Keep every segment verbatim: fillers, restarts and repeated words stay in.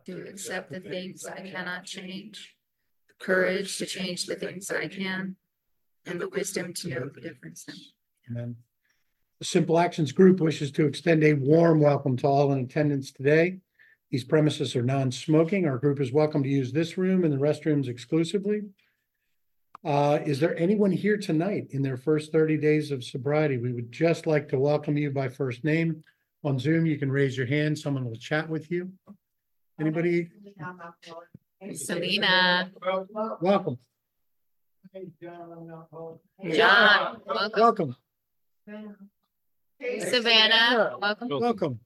to accept the things I cannot change, the courage to change the things I can, and the wisdom to know the difference. Amen. The Simple Actions Group wishes to extend a warm welcome to all in attendance today. These premises are non-smoking. Our group is welcome to use this room and the restrooms exclusively. Uh, is there anyone here tonight in their first thirty days of sobriety? We would just like to welcome you by first name. On Zoom, you can raise your hand. Someone will chat with you. Anybody? Selena. Welcome. John. Welcome. Welcome. Savannah. Welcome. Welcome.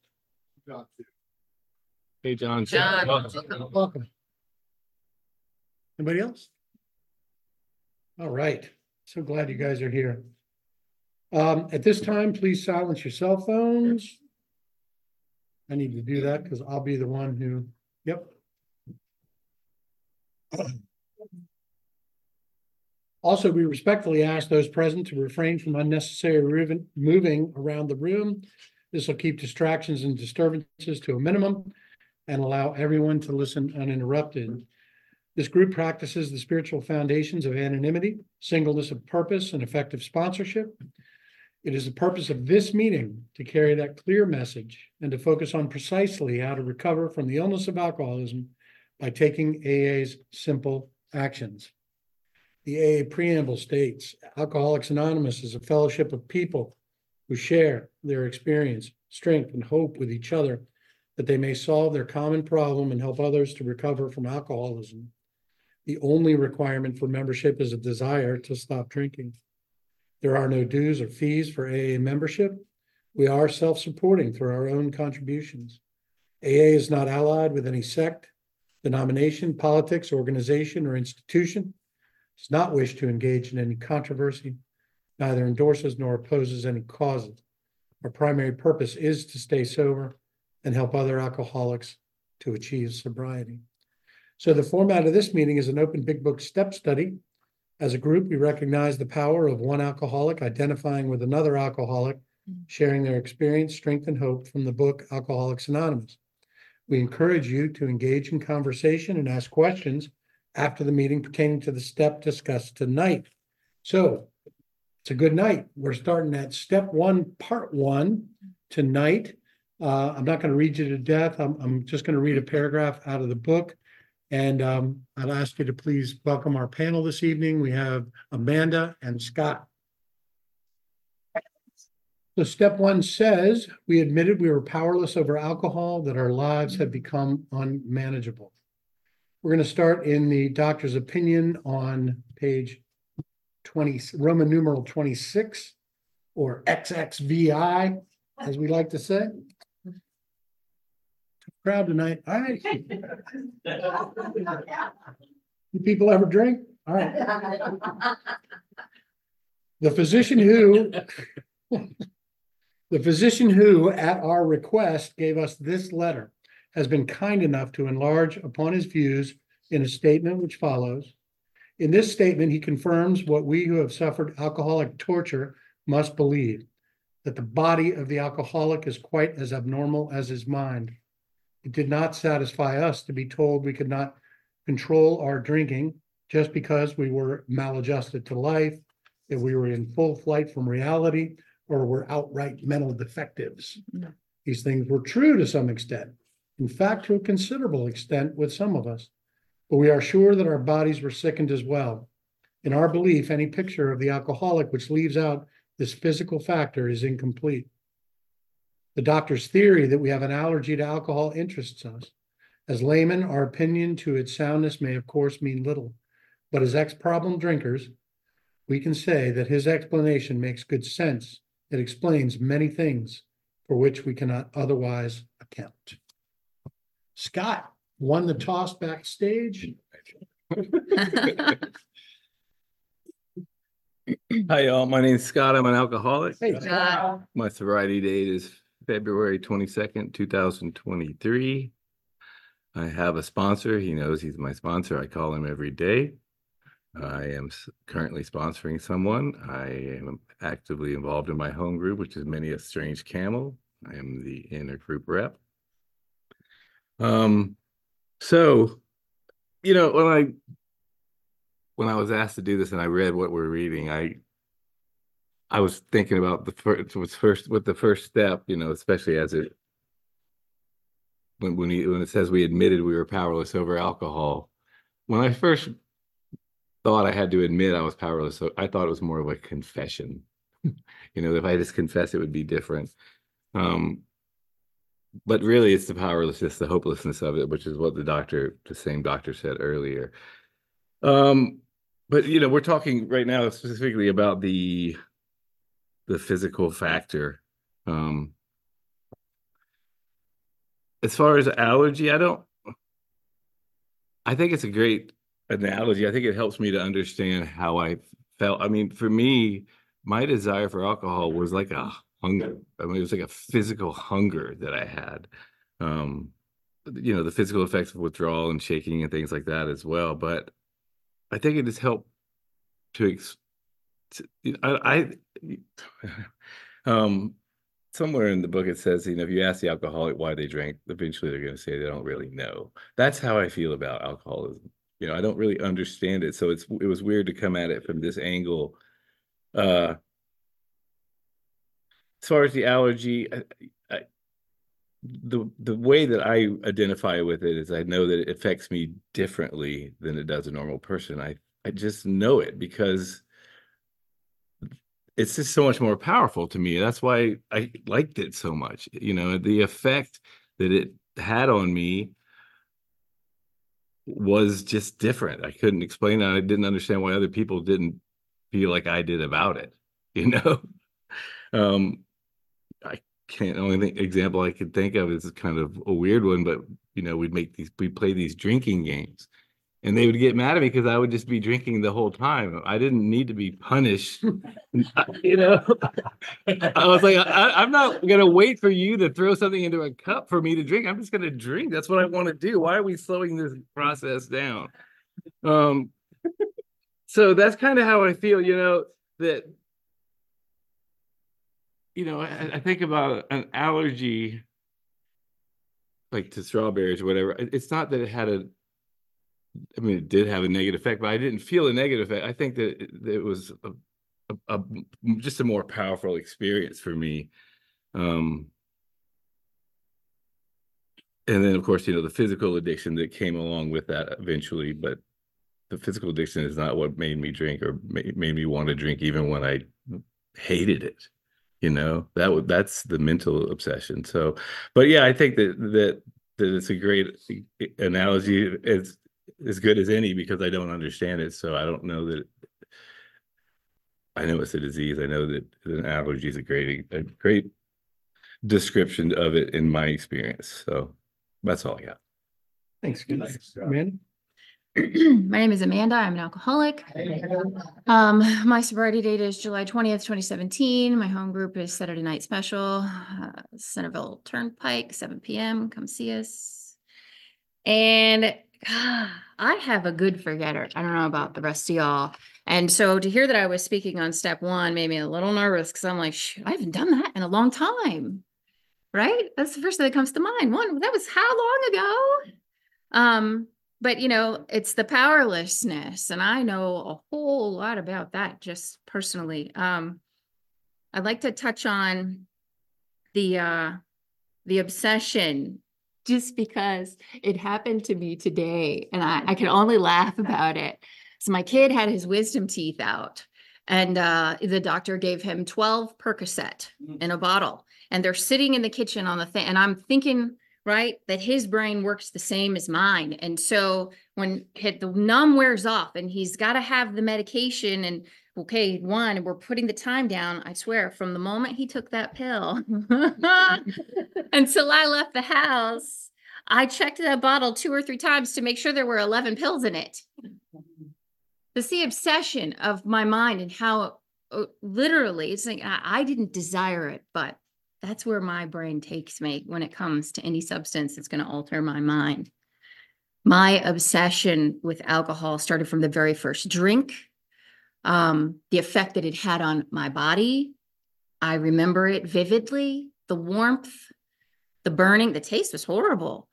Hey, John. John. Welcome. Welcome. Anybody else? All right. So glad you guys are here. Um, at this time, please silence your cell phones. I need to do that because I'll be the one who, yep. Also, we respectfully ask those present to refrain from unnecessary moving around the room. This will keep distractions and disturbances to a minimum and allow everyone to listen uninterrupted. This group practices the spiritual foundations of anonymity, singleness of purpose, and effective sponsorship. It is the purpose of this meeting to carry that clear message and to focus on precisely how to recover from the illness of alcoholism by taking A A's simple actions. The A A preamble states, Alcoholics Anonymous is a fellowship of people who share their experience, strength, and hope with each other that they may solve their common problem and help others to recover from alcoholism. The only requirement for membership is a desire to stop drinking. There are no dues or fees for A A membership. We are self-supporting through our own contributions. A A is not allied with any sect, denomination, politics, organization, or institution. It does not wish to engage in any controversy, neither endorses nor opposes any causes. Our primary purpose is to stay sober and help other alcoholics to achieve sobriety. So the format of this meeting is an open big book step study. As a group, we recognize the power of one alcoholic identifying with another alcoholic, sharing their experience, strength, and hope from the book Alcoholics Anonymous. We encourage you to engage in conversation and ask questions after the meeting pertaining to the step discussed tonight. So it's a good night. We're starting at step one, part one tonight. Uh, I'm not going to read you to death. I'm, I'm just going to read a paragraph out of the book. And um, I'll ask you to please welcome our panel this evening. We have Amanda and Scott. So step one says, we admitted we were powerless over alcohol, that our lives had become unmanageable. We're going to start in the doctor's opinion on page twenty, Roman numeral twenty-six, or X X V I, as we like to say. Crowd tonight. All right. You people ever drink? All right. The physician who, the physician who, at our request, gave us this letter has been kind enough to enlarge upon his views in a statement which follows. In this statement, he confirms what we who have suffered alcoholic torture must believe, that the body of the alcoholic is quite as abnormal as his mind. It did not satisfy us to be told we could not control our drinking just because we were maladjusted to life, that we were in full flight from reality, or were outright mental defectives. No. These things were true to some extent, in fact, to a considerable extent with some of us, but we are sure that our bodies were sickened as well. In our belief, any picture of the alcoholic which leaves out this physical factor is incomplete. The doctor's theory that we have an allergy to alcohol interests us. As laymen, our opinion to its soundness may of course mean little, but as ex-problem drinkers, we can say that his explanation makes good sense. It explains many things for which we cannot otherwise account. Scott won the toss backstage. Hi, y'all. My name's Scott. I'm an alcoholic. Hey, Scott. My sobriety date is February twenty-second, two thousand twenty-three. I have a sponsor. He knows he's my sponsor. I call him every day. I am currently sponsoring someone. I am actively involved in my home group, which is Many a Strange Camel. I am the inner group rep. Um, So, you know, when I when I was asked to do this and I read what we're reading, I I was thinking about the first was first with the first step, you know, especially as it when when, we, when it says we admitted we were powerless over alcohol. When I first thought I had to admit I was powerless, so I thought it was more of a confession. You know, if I just confess, it would be different. Um, but really, it's the powerlessness, the hopelessness of it, which is what the doctor, the same doctor, said earlier. Um, but you know, we're talking right now specifically about the the physical factor. Um, as far as allergy, I don't. I think it's a great analogy. I think it helps me to understand how I felt. I mean, for me, my desire for alcohol was like a hunger. I mean, it was like a physical hunger that I had. Um, you know, the physical effects of withdrawal and shaking and things like that as well. But I think it has helped to, ex to you know, I, I um, somewhere in the book it says, you know, if you ask the alcoholic why they drank, eventually they're going to say they don't really know. That's how I feel about alcoholism. You know, I don't really understand it, so it's it was weird to come at it from this angle. Uh, as far as the allergy, I, I, the the way that I identify with it is I know that it affects me differently than it does a normal person. I I just know it because it's just so much more powerful to me. That's why I liked it so much. You know, the effect that it had on me was just different. I couldn't explain it. I didn't understand why other people didn't feel like I did about it. You know, um, I can't. Only think, example I could think of is kind of a weird one, but you know, we'd make these, we play these drinking games, and they would get mad at me because I would just be drinking the whole time. I didn't need to be punished. You know, I was like, I, I'm not gonna wait for you to throw something into a cup for me to drink. I'm just gonna drink. That's what I want to do. Why are we slowing this process down? Um, so that's kind of how I feel, you know, that, you know, I, I think about an allergy like to strawberries or whatever. It's not that it had a, I mean, it did have a negative effect, but I didn't feel a negative effect. I think that it, that it was a, a, a, just a more powerful experience for me. Um, and then, of course, you know, the physical addiction that came along with that eventually, but the physical addiction is not what made me drink or made, made me want to drink, even when I hated it. You know, that would that's the mental obsession. So, but yeah, I think that that that it's a great analogy. It's as good as any because I don't understand it. So I don't know that I know it's a disease. I know that an allergy is a great a great description of it in my experience. So that's all I got. Thanks. Amanda? My name is Amanda. I'm an alcoholic. Um, my sobriety date is July twentieth, twenty seventeen. My home group is Saturday Night Special, uh, Centerville Turnpike, seven P M Come see us. And God, I have a good forgetter. I don't know about the rest of y'all. And so to hear that I was speaking on step one made me a little nervous because I'm like, shoot, I haven't done that in a long time. Right? That's the first thing that comes to mind. One, that was how long ago? Um, But, you know, it's the powerlessness. And I know a whole lot about that just personally. Um, I'd like to touch on the, uh, the obsession just because it happened to me today and I, I can only laugh about it. So my kid had his wisdom teeth out and, uh, the doctor gave him twelve Percocet in a bottle and they're sitting in the kitchen on the thing. And I'm thinking, right, that his brain works the same as mine. And so when hit the numb wears off and he's got to have the medication and okay, one, we're putting the time down. I swear from the moment he took that pill until I left the house, I checked that bottle two or three times to make sure there were eleven pills in it. It's the obsession of my mind and how uh, literally it's like, I, I didn't desire it, but that's where my brain takes me when it comes to any substance that's going to alter my mind. My obsession with alcohol started from the very first drink. Um, the effect that it had on my body. I remember it vividly, the warmth, the burning, the taste was horrible,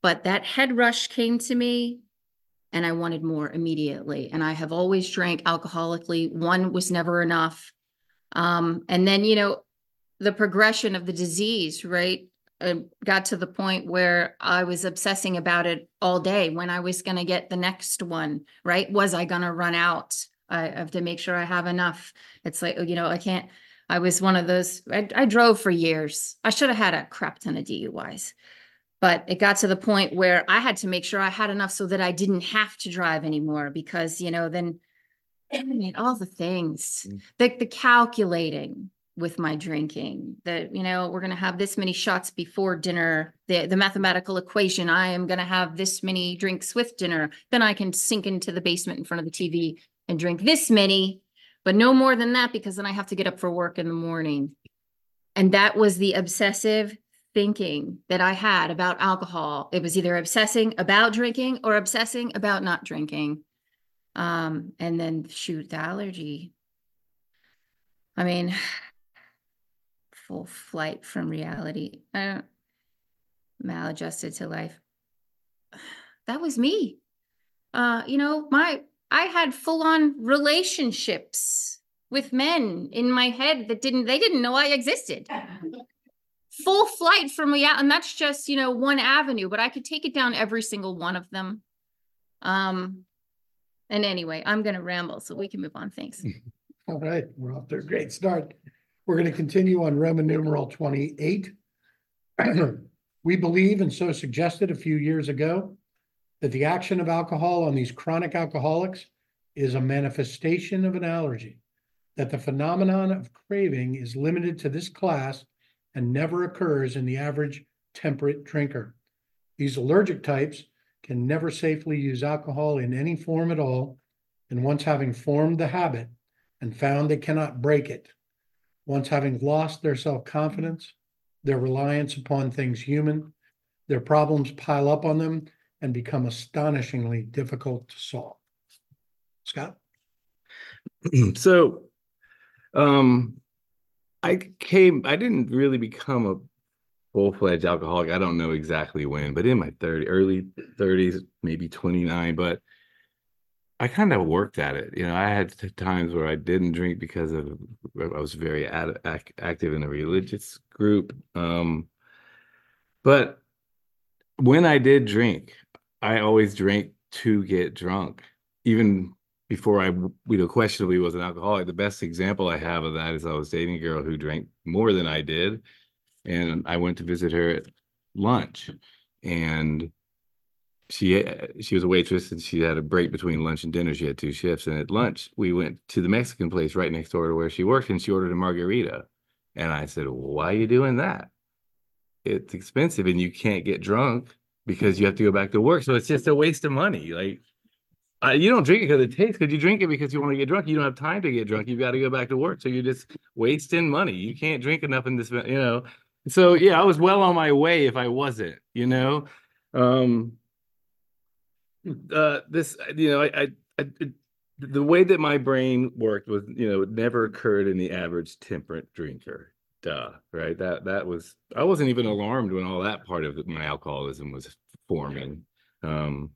but that head rush came to me and I wanted more immediately. And I have always drank alcoholically. One was never enough. Um, and then, you know, the progression of the disease, right? Uh, got to the point where I was obsessing about it all day when I was going to get the next one, right? Was I going to run out? I have to make sure I have enough. It's like, you know, I can't, I was one of those, I, I drove for years. I should have had a crap ton of D U Is, but it got to the point where I had to make sure I had enough so that I didn't have to drive anymore because, you know, then I mean, all the things, Mm. the, the calculating with my drinking, that, you know, we're going to have this many shots before dinner, the, the mathematical equation, I am going to have this many drinks with dinner, then I can sink into the basement in front of the T V and drink this many, but no more than that, because then I have to get up for work in the morning. And that was the obsessive thinking that I had about alcohol. It was either obsessing about drinking or obsessing about not drinking. Um, and then shoot, the allergy. I mean, full flight from reality. I don't, maladjusted to life. That was me. Uh, you know, my, I had full on relationships with men in my head that didn't, they didn't know I existed. Full flight from reality. And that's just, you know, one avenue, but I could take it down every single one of them. Um, and anyway, I'm going to ramble so we can move on. Thanks. All right, we're off to a great start. We're going to continue on Roman numeral twenty-eight. We believe, and so suggested a few years ago, that the action of alcohol on these chronic alcoholics is a manifestation of an allergy, that the phenomenon of craving is limited to this class and never occurs in the average temperate drinker. These allergic types can never safely use alcohol in any form at all, and once having formed the habit and found they cannot break it, once having lost their self-confidence, their reliance upon things human, their problems pile up on them and become astonishingly difficult to solve. Scott? So, um, I came, I didn't really become a full-fledged alcoholic. I don't know exactly when, but in my thirty, early thirties, maybe twenty-nine, but I kind of worked at it. You know, I had times where I didn't drink because of, I was very ad, ac, active in a religious group. Um, but when I did drink, I always drank to get drunk, even before I, you know, questionably was an alcoholic. The best example I have of that is I was dating a girl who drank more than I did. And I went to visit her at lunch, and she she was a waitress, and she had a break between lunch and dinner. She had two shifts, and at lunch we went to the Mexican place right next door to where she worked, and she ordered a margarita. And I said, well, why are you doing that? It's expensive and you can't get drunk because you have to go back to work. So it's just a waste of money. Like, uh, you don't drink it because it tastes good. You drink it because you want to get drunk. You don't have time to get drunk. You've got to go back to work. So you're just wasting money. You can't drink enough in this, you know. So yeah, I was well on my way if I wasn't, you know. Um, uh, this, you know, I, I, I, the way that my brain worked was, you know, it never occurred in the average temperate drinker. Duh, right? That that was, I wasn't even alarmed when all that part of my alcoholism was forming. Um,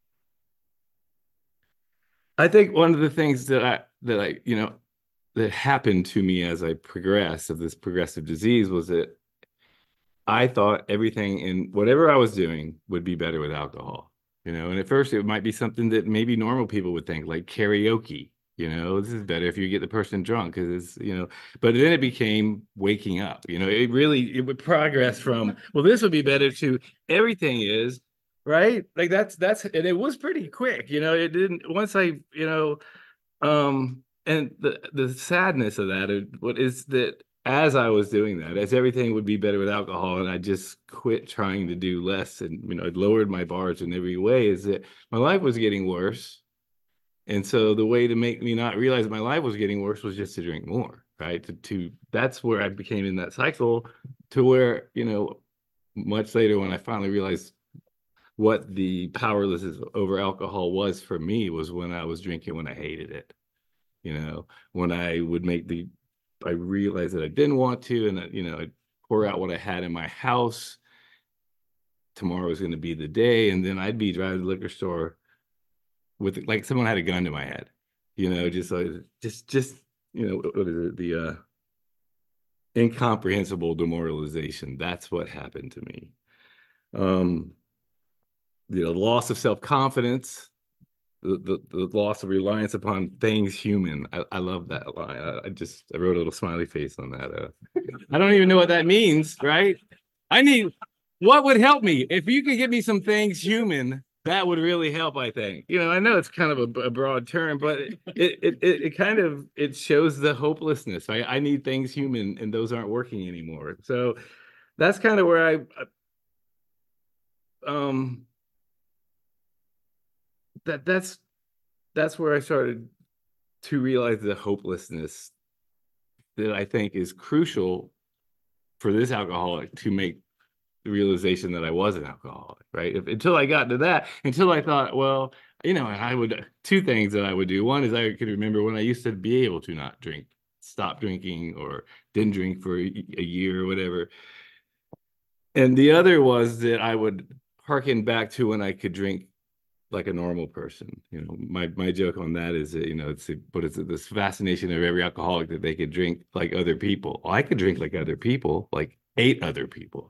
I think one of the things that I that I, you know, that happened to me as I progressed of this progressive disease was that I thought everything in whatever I was doing would be better with alcohol. You know, and at first it might be something that maybe normal people would think, like karaoke. You know, this is better if you get the person drunk because it's, you know, but then it became waking up. You know, it really, it would progress from, well, this would be better to everything is, right? Like that's, that's, and it was pretty quick, you know, it didn't, once I, you know, um, and the, the sadness of that, is, what is that as I was doing that, as everything would be better with alcohol, and I just quit trying to do less and, you know, it lowered my bars in every way, is that my life was getting worse. And so the way to make me not realize my life was getting worse was just to drink more, right? To, to that's where I became in that cycle, to where, you know, much later when I finally realized what the powerlessness over alcohol was for me was when I was drinking when I hated it. You know, when I would make the, I realized that I didn't want to, and that, you know, I'd pour out what I had in my house. tomorrow is going to be the day. And then I'd be driving to the liquor store with like someone had a gun to my head, you know, just like, just, just, you know, what is it? The, uh, incomprehensible demoralization. That's what happened to me. Um, you know, loss of self-confidence, the, the, the loss of reliance upon things human. I, I love that line. I, I just, I wrote a little smiley face on that. Uh, I don't even know what that means, right? I need, what would help me? If you could give me some things human, that would really help, I think. You know, I know it's kind of a, a broad term, but it, it, it, it kind of, it shows the hopelessness. I, I need things human and those aren't working anymore. So that's kind of where I, um, that that's, that's where I started to realize the hopelessness that I think is crucial for this alcoholic to make the realization that I was an alcoholic, right? If, until I got to that, until I thought, well, you know, I would, two things that I would do. One is I could remember when I used to be able to not drink, stop drinking or didn't drink for a, a year or whatever. And the other was that I would hearken back to when I could drink like a normal person. You know, my, my joke on that is that, you know, it's, but it's this fascination of every alcoholic that they could drink like other people. Well, I could drink like other people, like eight other people.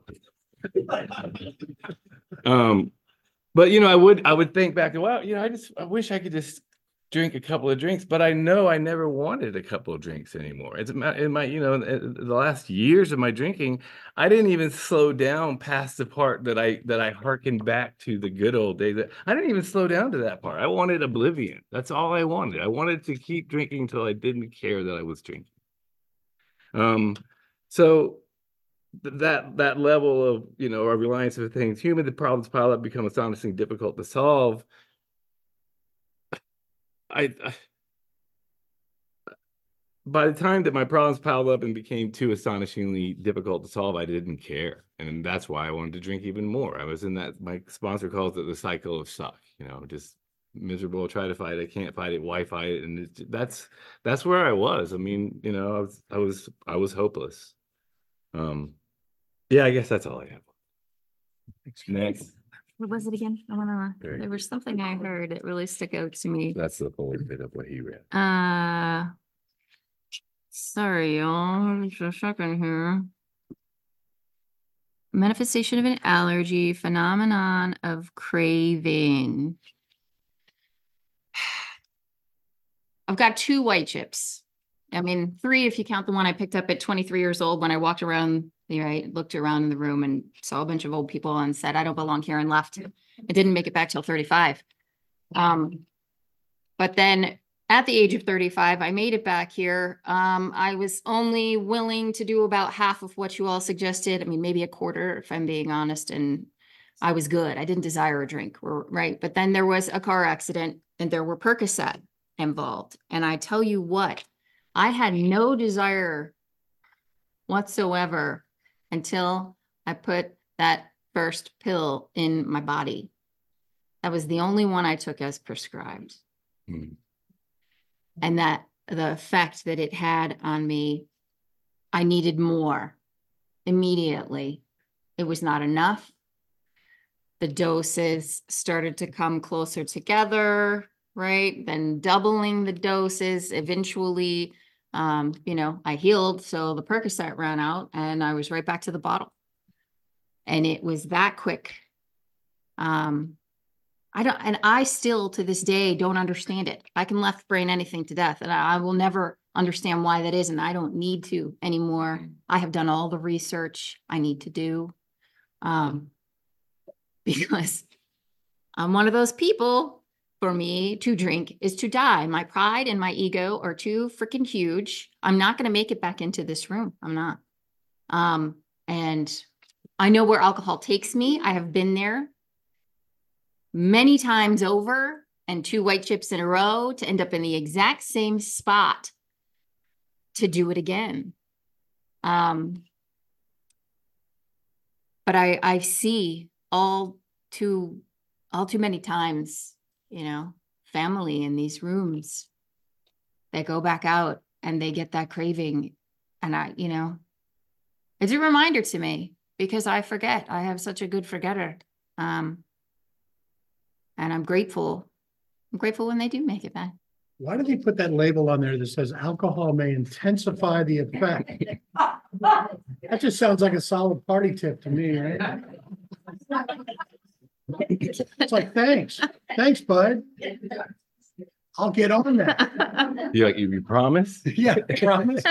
um, but you know, I would I would think back to, well, you know, I just I wish I could just drink a couple of drinks, but I know I never wanted a couple of drinks anymore. It's in my, you know, in the last years of my drinking, I didn't even slow down past the part that I that I hearkened back to the good old days. I didn't even slow down to that part. I wanted oblivion. That's all I wanted. I wanted to keep drinking until I didn't care that I was drinking. Um, so that that level of, you know, our reliance of things human, the problems pile up, become astonishingly difficult to solve. I, I by the time that my problems piled up and became too astonishingly difficult to solve, I didn't care, and that's why I wanted to drink even more. I was in that, my sponsor calls it the cycle of suck, you know, just miserable, try to fight it, can't fight it, why fight it? And it, that's that's where I was. I mean, you know, I was I was I was hopeless. Um Yeah, I guess that's all I have. Next. What was it again? I wanna, Very there was something I heard that really stuck out to me. That's the whole bit of what he read. Uh, sorry, y'all, just a second here. Manifestation of an allergy, phenomenon of craving. I've got two white chips. I mean, three if you count the one I picked up at twenty-three years old when I walked around, right, looked around in the room and saw a bunch of old people and said, I don't belong here, and left. I didn't make it back till thirty-five. Um, but then at the age of thirty-five, I made it back here. Um, I was only willing to do about half of what you all suggested. I mean, maybe a quarter, if I'm being honest. And I was good. I didn't desire a drink, right? But then there was a car accident and there were Percocet involved. And I tell you what, I had no desire whatsoever until I put that first pill in my body. That was the only one I took as prescribed. Mm. And that the effect that it had on me, I needed more immediately. It was not enough. The doses started to come closer together, right? Then doubling the doses, eventually, um, you know, I healed. So the Percocet ran out and I was right back to the bottle. And it was that quick. Um, I don't, and I still to this day don't understand it. I can left brain anything to death, and I, I will never understand why that is. And I don't need to anymore. I have done all the research I need to do. Um, because I'm one of those people. For me to drink is to die. My pride and my ego are too freaking huge. I'm not going to make it back into this room. I'm not. Um, and I know where alcohol takes me. I have been there many times over, and two white chips in a row to end up in the exact same spot to do it again. Um, but I, I see all too, all too many times, you know, family in these rooms, they go back out and they get that craving. And I, you know, it's a reminder to me because I forget. I have such a good forgetter. Um, and I'm grateful. I'm grateful when they do make it back. Why do they put that label on there that says alcohol may intensify the effect? That just sounds like a solid party tip to me, right? It's like, thanks, thanks, bud. I'll get on that. You like, you promise? Yeah, promise.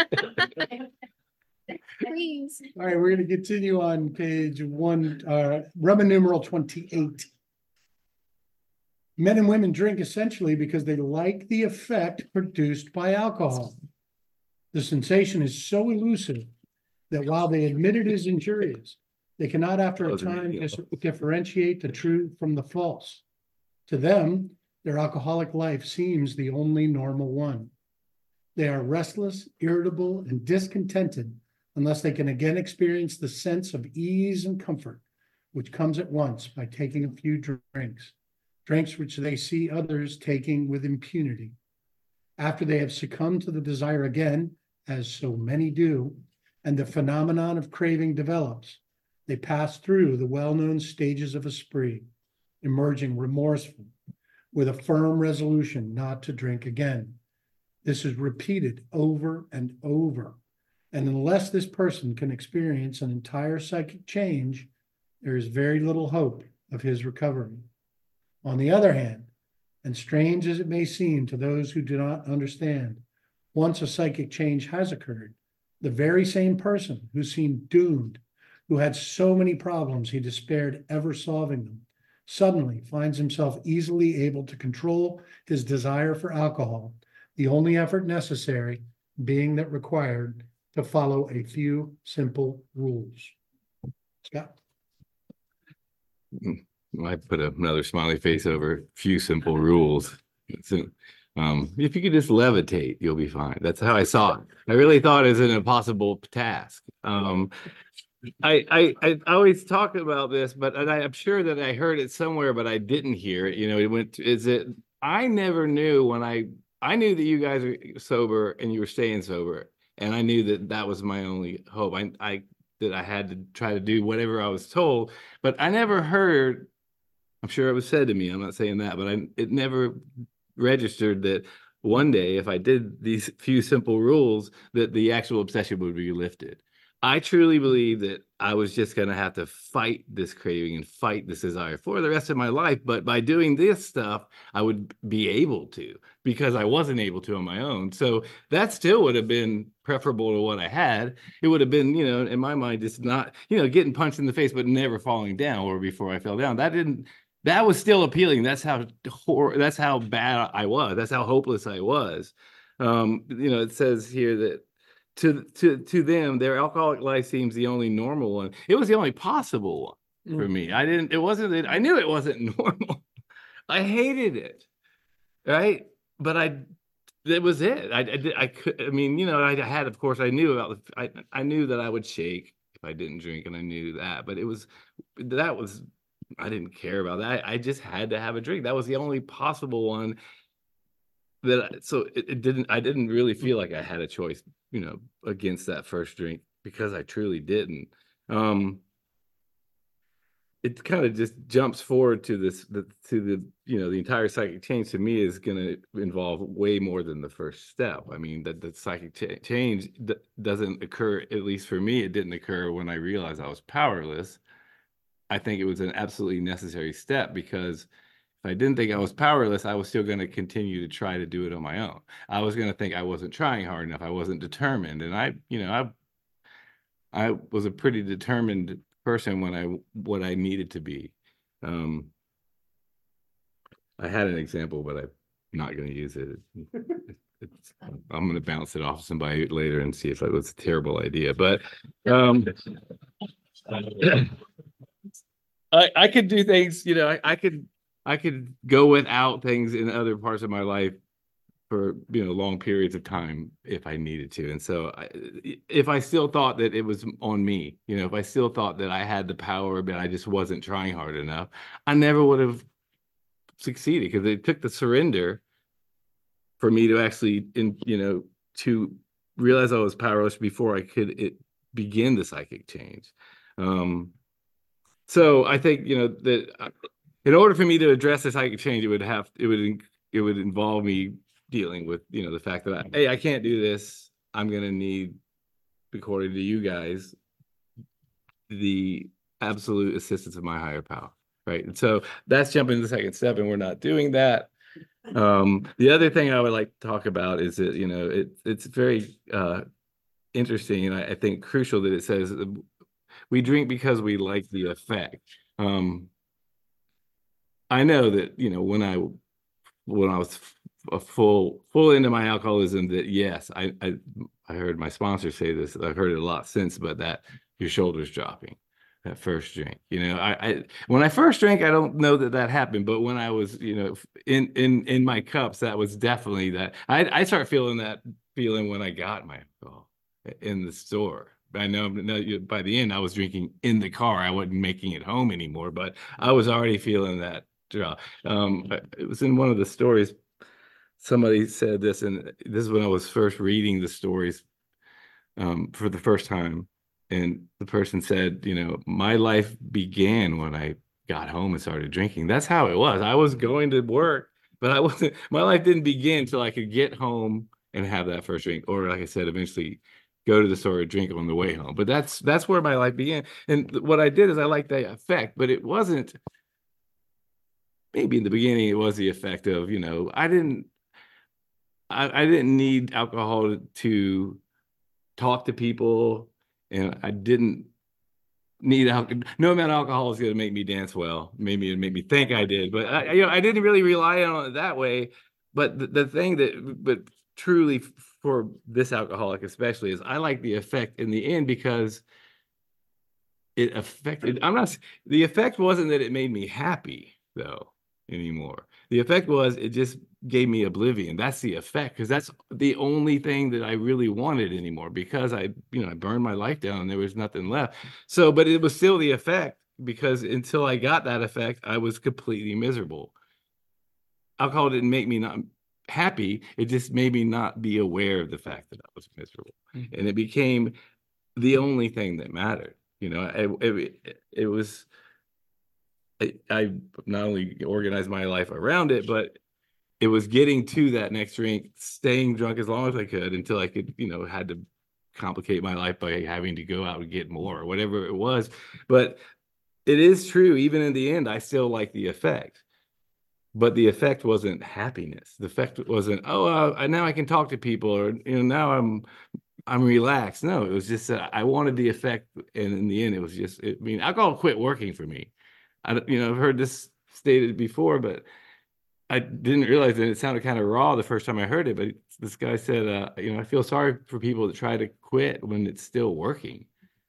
Please. All right, we're gonna continue on page one, uh, Roman numeral twenty-eight. Men and women drink essentially because they like the effect produced by alcohol. The sensation is so elusive that while they admit it is injurious, they cannot after a Wasn't time real. dis- differentiate the true from the false. To them, their alcoholic life seems the only normal one. They are restless, irritable, and discontented unless they can again experience the sense of ease and comfort, which comes at once by taking a few drinks, drinks which they see others taking with impunity. After they have succumbed to the desire again, as so many do, and the phenomenon of craving develops, they pass through the well-known stages of a spree, emerging remorseful, with a firm resolution not to drink again. This is repeated over and over, and unless this person can experience an entire psychic change, there is very little hope of his recovery. On the other hand, and strange as it may seem to those who do not understand, once a psychic change has occurred, the very same person who seemed doomed, who had so many problems he despaired ever solving them, suddenly finds himself easily able to control his desire for alcohol, the only effort necessary being that required to follow a few simple rules. Scott? I put another smiley face over a few simple rules. So, um, if you could just levitate, you'll be fine. That's how I saw it. I really thought it was an impossible task. Um, I, I I always talk about this, but and I, I'm sure that I heard it somewhere, but I didn't hear it. You know, it went. To, is it? I never knew when I I knew that you guys were sober and you were staying sober, and I knew that that was my only hope. I I that I had to try to do whatever I was told, but I never heard. I'm sure it was said to me. I'm not saying that, but I it never registered that one day if I did these few simple rules, that the actual obsession would be lifted. I truly believe that I was just going to have to fight this craving and fight this desire for the rest of my life. But by doing this stuff, I would be able to, because I wasn't able to on my own. So that still would have been preferable to what I had. It would have been, you know, in my mind, just not, you know, getting punched in the face, but never falling down or before I fell down. That didn't, that was still appealing. That's how, hor- that's how bad I was. That's how hopeless I was. Um, you know, it says here that, To to to them, their alcoholic life seems the only normal one. It was the only possible one for me. I didn't. It wasn't. I knew it wasn't normal. I hated it, right? But I, that was it. I I, did, I could. I mean, you know, I had. Of course, I knew about. The, I I knew that I would shake if I didn't drink, and I knew that. But it was, that was. I didn't care about that. I, I just had to have a drink. That was the only possible one. That so it, it didn't. I didn't really feel like I had a choice, you know, against that first drink, because I truly didn't. Um, it kind of just jumps forward to this, the, to the, you know, the entire psychic change to me is going to involve way more than the first step. I mean, that the psychic ch- change d- doesn't occur, at least for me, it didn't occur when I realized I was powerless. I think it was an absolutely necessary step, because if I didn't think I was powerless, I was still going to continue to try to do it on my own. I was going to think I wasn't trying hard enough. I wasn't determined. And I, you know, I, I was a pretty determined person when I, what I needed to be. Um, I had an example, but I'm not going to use it. It's, I'm going to bounce it off somebody later and see if it was a terrible idea. But um, I, I could do things, you know, I, I could, I could go without things in other parts of my life for, you know, long periods of time if I needed to. And so I, if I still thought that it was on me, you know, if I still thought that I had the power, but I just wasn't trying hard enough, I never would have succeeded, because it took the surrender for me to actually, in, you know, to realize I was powerless before I could it begin the psychic change. Um, so I think, you know, that uh, in order for me to address this psychic change, it would have, it would, in- it would involve me dealing with, you know, the fact that I, hey, I can't do this. I'm going to need, according to you guys, the absolute assistance of my higher power. Right. And so that's jumping to the second step, and we're not doing that. Um, the other thing I would like to talk about is that, you know, it, it's very uh, interesting, and I, I think crucial that it says we drink because we like the effect. Um, I know that, you know, when I when I was a full full into my alcoholism, that yes, I I, I heard my sponsor say this. I've heard it a lot since, but that your shoulders dropping. That first drink, you know, I, I when I first drank, I don't know that that happened, but when I was, you know, in in in my cups, that was definitely that. I I start feeling that feeling when I got my alcohol in the store. I know by the end I was drinking in the car. I wasn't making it home anymore, but I was already feeling that draw. Um, it was in one of the stories. Somebody said this, and this is when I was first reading the stories um, for the first time. And the person said, you know, my life began when I got home and started drinking. That's how it was. I was going to work, but I wasn't, my life didn't begin until I could get home and have that first drink. Or like I said, eventually go to the store and drink on the way home. But that's, that's where my life began. And what I did is I liked the effect, but it wasn't, maybe in the beginning, it was the effect of, you know, I didn't, I, I didn't need alcohol to talk to people. And I didn't need alcohol. No amount of alcohol is going to make me dance well. Maybe it made me think I did, but I, you know, I didn't really rely on it that way. But the, the thing that, but truly for this alcoholic especially, is I like the effect in the end because it affected. I'm not. The effect wasn't that it made me happy though anymore. The effect was it just gave me oblivion. That's the effect, because that's the only thing that I really wanted anymore, because I, you know, I burned my life down and there was nothing left. So, but it was still the effect, because until I got that effect, I was completely miserable. Alcohol didn't make me not happy. It just made me not be aware of the fact that I was miserable. Mm-hmm. And it became the only thing that mattered. You know, it, it, it was, I, I not only organized my life around it, but it was getting to that next drink, staying drunk as long as I could until I could, you know, had to complicate my life by having to go out and get more or whatever it was. But it is true, even in the end, I still like the effect. But the effect wasn't happiness. The effect wasn't, oh, uh, now I can talk to people, or, you know, now I'm I'm relaxed. No, it was just that I wanted the effect. And in the end, it was just, it, I mean, alcohol quit working for me. I, you know, I've heard this stated before, but I didn't realize that it sounded kind of raw the first time I heard it. But this guy said, uh, you know, I feel sorry for people that try to quit when it's still working.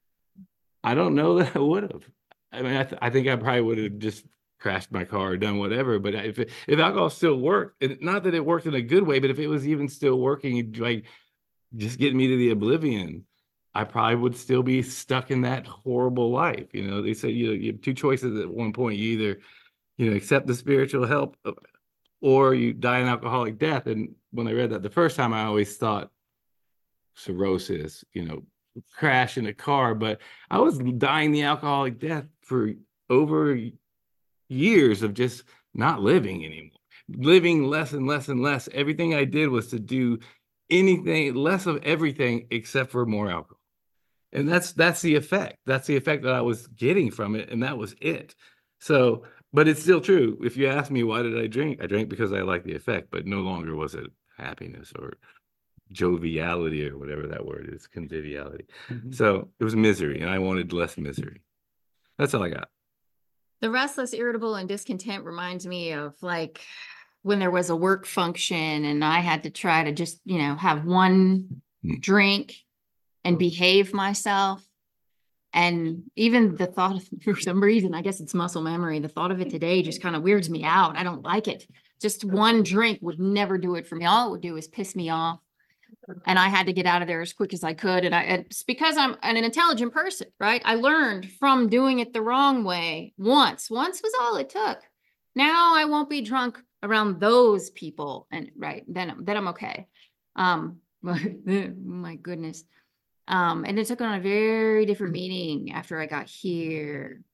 I don't know that I would have. I mean, I, th- I think I probably would have just crashed my car or done whatever. But if it, if alcohol still worked, and not that it worked in a good way, but if it was even still working, like just getting me to the oblivion, I probably would still be stuck in that horrible life. You know, they say, you know, you have two choices at one point. You either, you know, accept the spiritual help, or you die an alcoholic death. And when I read that the first time, I always thought cirrhosis, you know, crash in a car. But I was dying the alcoholic death for over years of just not living anymore, living less and less and less. Everything I did was to do anything, less of everything except for more alcohol. And that's that's the effect. That's the effect that I was getting from it. And that was it. So, but it's still true. If you ask me, why did I drink? I drank because I liked the effect, but no longer was it happiness or joviality or whatever that word is, conviviality. Mm-hmm. So it was misery, and I wanted less misery. That's all I got. The restless, irritable, and discontent reminds me of like when there was a work function and I had to try to just, you know, have one mm. drink and behave myself. And even the thought of, for some reason, I guess it's muscle memory, the thought of it today just kind of weirds me out. I don't like it. Just one drink would never do it for me. All it would do is piss me off. And I had to get out of there as quick as I could. And I, it's because I'm an intelligent person, right? I learned from doing it the wrong way once. Once was all it took. Now I won't be drunk around those people. And right, then, then I'm okay. Um, my goodness. Um, and it took on a very different meaning after I got here.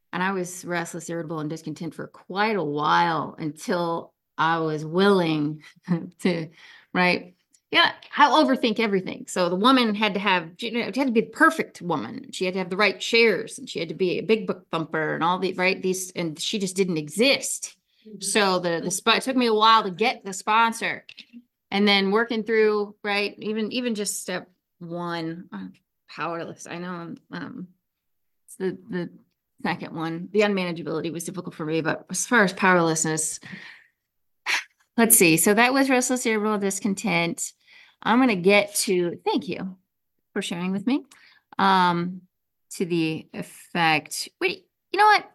And I was restless, irritable, and discontent for quite a while until I was willing to, right? Yeah, I'll overthink everything. So the woman had to have, you know, she had to be the perfect woman. She had to have the right shares, and she had to be a big book thumper and all the right these, and she just didn't exist. So the the spot, it took me a while to get the sponsor, and then working through, right, even even just step one, uh, powerless. I know I'm um, it's the the second one. The unmanageability was difficult for me, but as far as powerlessness, let's see. So that was restless, irritable, discontent. I'm going to get to, thank you for sharing with me, um, to the effect. Wait, you know what?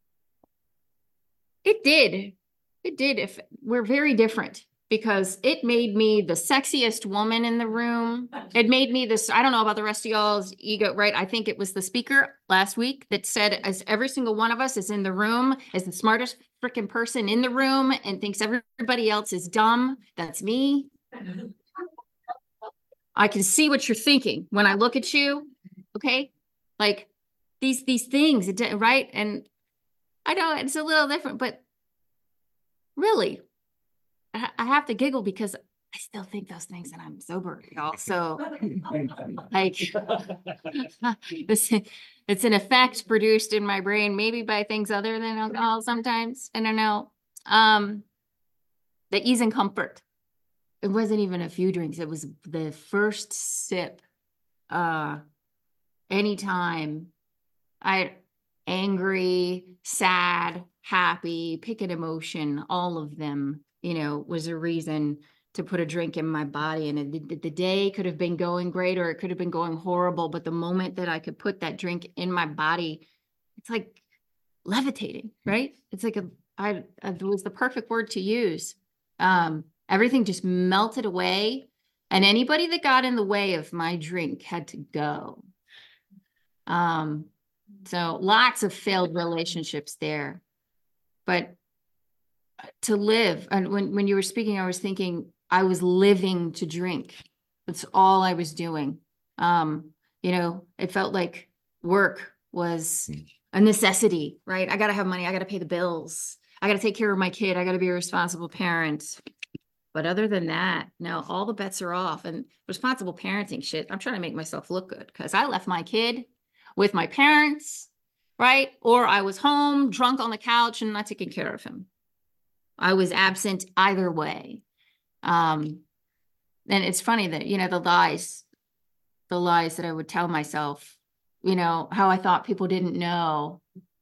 It did. It did. If we're very different, because it made me the sexiest woman in the room. It made me this, I don't know about the rest of y'all's ego, right? I think it was the speaker last week that said, as every single one of us is in the room, is the smartest freaking person in the room and thinks everybody else is dumb. That's me. I can see what you're thinking when I look at you. Okay. Like these, these things, it did- right? And I know it's a little different, but really, I, I have to giggle because I still think those things and I'm sober, y'all. So like this, it's an effect produced in my brain, maybe by things other than alcohol sometimes. I don't know. Um, the ease and comfort. It wasn't even a few drinks. It was the first sip. Uh, anytime I angry, sad, happy, pick an emotion, all of them, you know, was a reason to put a drink in my body. And it, the day could have been going great or it could have been going horrible. But the moment that I could put that drink in my body, it's like levitating, right? It's like a, I, it was the perfect word to use. Um, everything just melted away. And anybody that got in the way of my drink had to go. Um, so lots of failed relationships there. But to live, and when, when you were speaking, I was thinking I was living to drink. That's all I was doing. Um, you know, it felt like work was a necessity, right? I got to have money. I got to pay the bills. I got to take care of my kid. I got to be a responsible parent. But other than that, no, all the bets are off. And responsible parenting shit, I'm trying to make myself look good because I left my kid with my parents, right? Or I was home drunk on the couch and not taking care of him. I was absent either way. Um, and it's funny that, you know, the lies, the lies that I would tell myself, you know, how I thought people didn't know.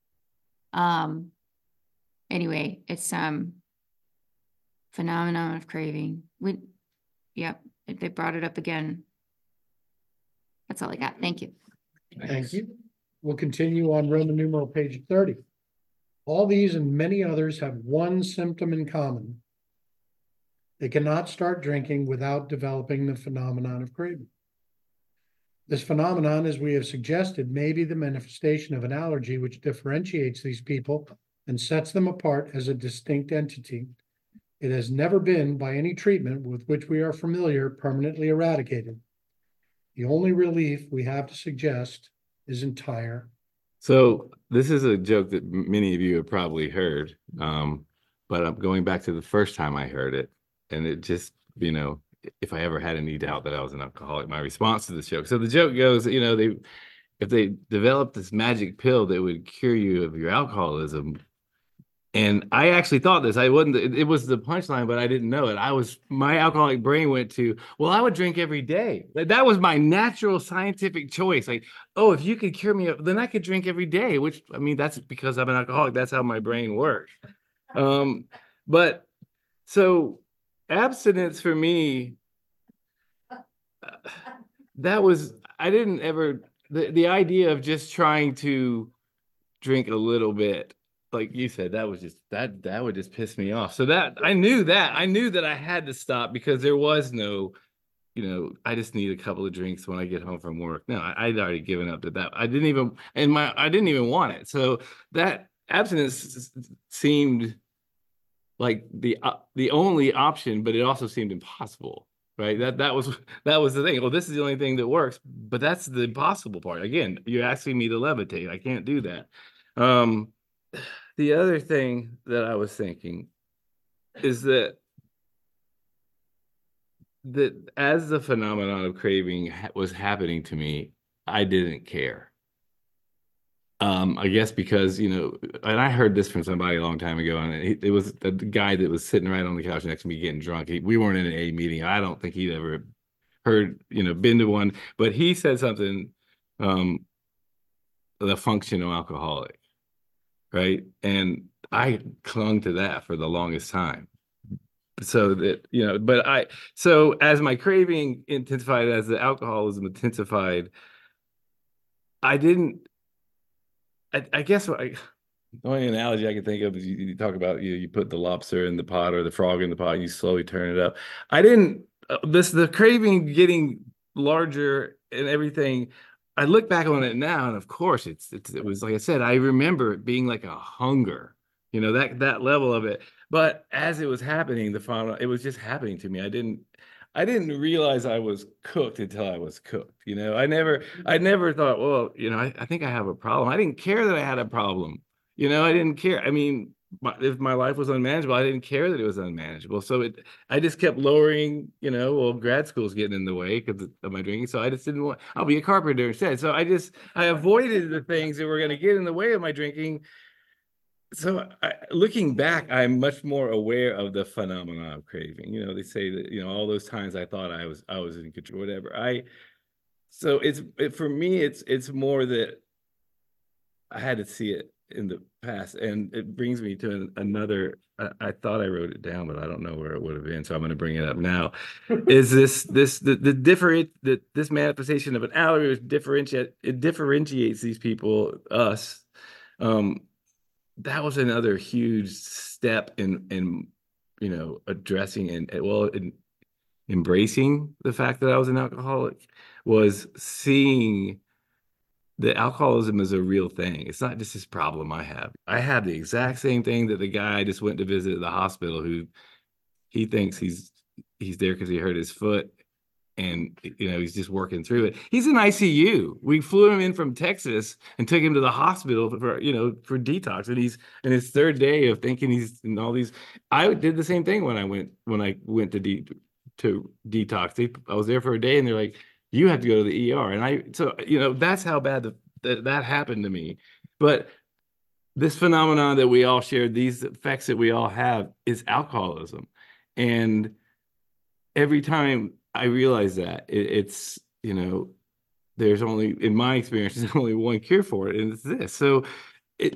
Um, anyway, it's um phenomenon of craving. We, yep, they brought it up again. That's all I got. Thank you. Thank you. We'll continue on Roman numeral page thirty. All these and many others have one symptom in common. They cannot start drinking without developing the phenomenon of craving. This phenomenon, as we have suggested, may be the manifestation of an allergy which differentiates these people and sets them apart as a distinct entity. It has never been, by any treatment with which we are familiar, permanently eradicated. The only relief we have to suggest is entire. So this is a joke that many of you have probably heard, um, but I'm going back to the first time I heard it, and it just, you know, if I ever had any doubt that I was an alcoholic, my response to this joke. So the joke goes, you know, they if they developed this magic pill that would cure you of your alcoholism. And I actually thought this, I wasn't, it, it was the punchline, but I didn't know it. I was, my alcoholic brain went to, well, I would drink every day. Like, that was my natural scientific choice. Like, oh, if you could cure me, then I could drink every day, which, I mean, that's because I'm an alcoholic. That's how my brain works. Um, but so abstinence for me, uh, that was, I didn't ever, the, the idea of just trying to drink a little bit, like you said, that was just that that would just piss me off. So that I knew that I knew that I had to stop because there was no, you know, I just need a couple of drinks when I get home from work. No, I, I'd already given up to that. I didn't even and my I didn't even want it. So that abstinence seemed like the uh, the only option, but it also seemed impossible. Right. That that was that was the thing. Well, this is the only thing that works, but that's the impossible part. Again, you're asking me to levitate. I can't do that. Um, the other thing that I was thinking is that that as the phenomenon of craving ha was happening to me, I didn't care. Um, I guess because, you know, and I heard this from somebody a long time ago, and it, it was the guy that was sitting right on the couch next to me getting drunk. He, we weren't in an A meeting. I don't think he'd ever heard, you know, been to one, but he said something, um, the functional alcoholic, right? And I clung to that for the longest time. So that, you know, but I, so as my craving intensified, as the alcoholism intensified, I didn't, I, I guess what I, the only analogy I can think of is you, you talk about you you put the lobster in the pot or the frog in the pot and you slowly turn it up. I didn't uh, this the craving getting larger and everything. I look back on it now, and of course it's, it's it was like I said, I remember it being like a hunger, you know, that that level of it. But as it was happening, the final it was just happening to me. I didn't I didn't realize I was cooked until I was cooked. You know, I never I never thought, well, you know, I, I think I have a problem. I didn't care that I had a problem. You know, I didn't care. I mean, my, if my life was unmanageable, I didn't care that it was unmanageable. So it, I just kept lowering, you know, well, grad school's getting in the way because of my drinking. So I just didn't want, I'll be a carpenter instead. So I just, I avoided the things that were going to get in the way of my drinking. So I, looking back, I'm much more aware of the phenomenon of craving. You know, they say that, you know, all those times I thought I was, I was in control, whatever. I, so it's, it, for me, it's, it's more that I had to see it in the past, and it brings me to an, another. I, I thought I wrote it down, but I don't know where it would have been, so I'm going to bring it up now. Is this this the the different that this manifestation of an allergy which differentiate it differentiates these people, us? Um, that was another huge step in in you know addressing and well in embracing the fact that I was an alcoholic, was seeing that alcoholism is a real thing. It's not just this problem I have. I have the exact same thing that the guy I just went to visit at the hospital, who he thinks he's he's there because he hurt his foot, and you know he's just working through it. He's in I C U. We flew him in from Texas and took him to the hospital for you know for detox, and he's in his third day of thinking he's in all these. I did the same thing when I went when I went to de to detox. They, I was there for a day, and they're like, you have to go to the E R. And I, so, you know, that's how bad the, that, that happened to me. But this phenomenon that we all share, these effects that we all have, is alcoholism. And every time I realize that, it, it's, you know, there's only, in my experience, there's only one cure for it, and it's this. So it,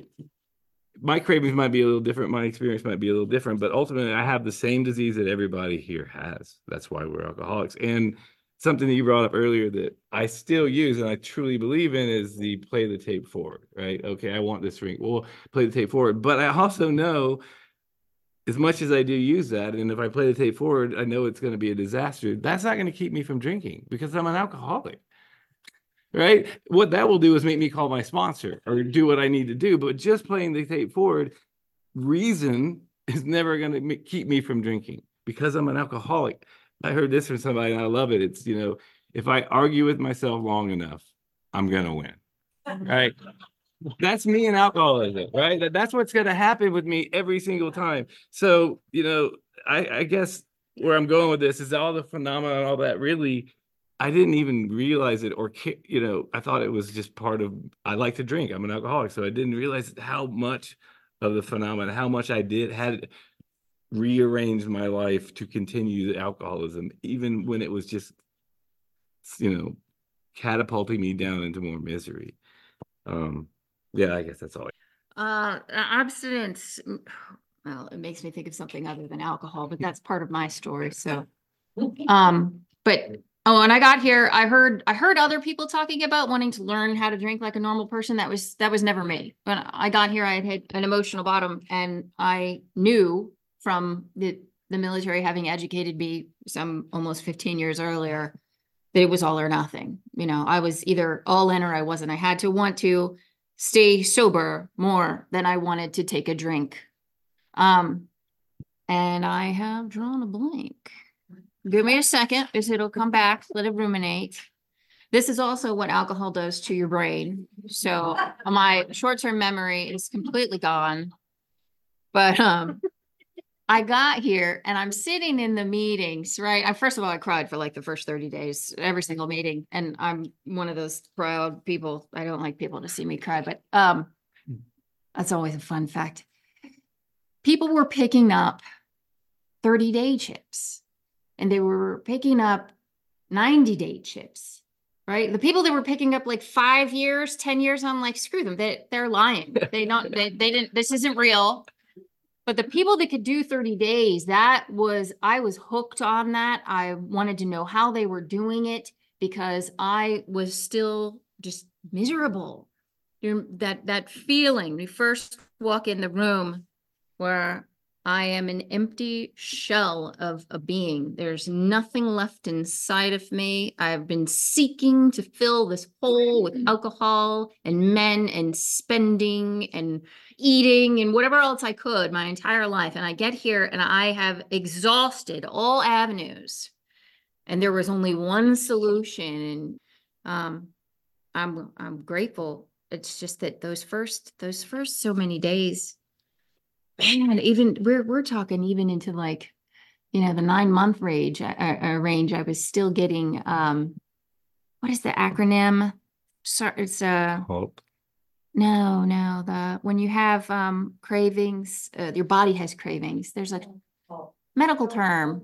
my cravings might be a little different. My experience might be a little different, but ultimately I have the same disease that everybody here has. That's why we're alcoholics. And something that you brought up earlier that I still use and I truly believe in is the play the tape forward, right? Okay, I want this drink. Well, play the tape forward. But I also know, as much as I do use that, and if I play the tape forward, I know it's going to be a disaster. That's not going to keep me from drinking because I'm an alcoholic, right? What that will do is make me call my sponsor or do what I need to do. But just playing the tape forward, reason is never going to keep me from drinking because I'm an alcoholic. I heard this from somebody and I love it. It's, you know, if I argue with myself long enough, I'm going to win. Right. That's me in alcoholism, right? That, that's what's going to happen with me every single time. So, you know, I, I guess where I'm going with this is all the phenomena and all that really, I didn't even realize it or, you know, I thought it was just part of, I like to drink. I'm an alcoholic. So I didn't realize how much of the phenomena, how much I did, had rearranged my life to continue the alcoholism, even when it was just, you know, catapulting me down into more misery. Um, yeah, I guess that's all. Uh, abstinence, well, it makes me think of something other than alcohol, but that's part of my story. So, um, but oh, and I got here, I heard, I heard other people talking about wanting to learn how to drink like a normal person. That was, that was never me. When I got here, I had hit an emotional bottom, and I knew from the, the military, having educated me some almost fifteen years earlier, that it was all or nothing. You know, I was either all in or I wasn't. I had to want to stay sober more than I wanted to take a drink. Um, and I have drawn a blank. Give me a second, because it'll come back. Let it ruminate. This is also what alcohol does to your brain. So my short-term memory is completely gone. But um, I got here and I'm sitting in the meetings, right? I first of all, I cried for like the first thirty days, every single meeting. And I'm one of those proud people. I don't like people to see me cry, but um, that's always a fun fact. People were picking up thirty day chips and they were picking up ninety day chips, right? The people that were picking up like five years, ten years, I'm like, screw them. They, they're lying. They don't, they, they didn't, this isn't real. But the people that could do thirty days, that was, I was hooked on that. I wanted to know how they were doing it because I was still just miserable. You know, that, that feeling, when you first walk in the room where I am an empty shell of a being. There's nothing left inside of me. I've been seeking to fill this hole with alcohol and men and spending and eating and whatever else I could my entire life. And I get here and I have exhausted all avenues. And there was only one solution. And um, I'm I'm grateful. It's just that those first those first so many days. Man, even we're we're talking even into like, you know, the nine month range. Uh, uh, range. I was still getting um, what is the acronym? So it's uh Hope. no, no. The when you have um cravings, uh, your body has cravings. There's a medical term.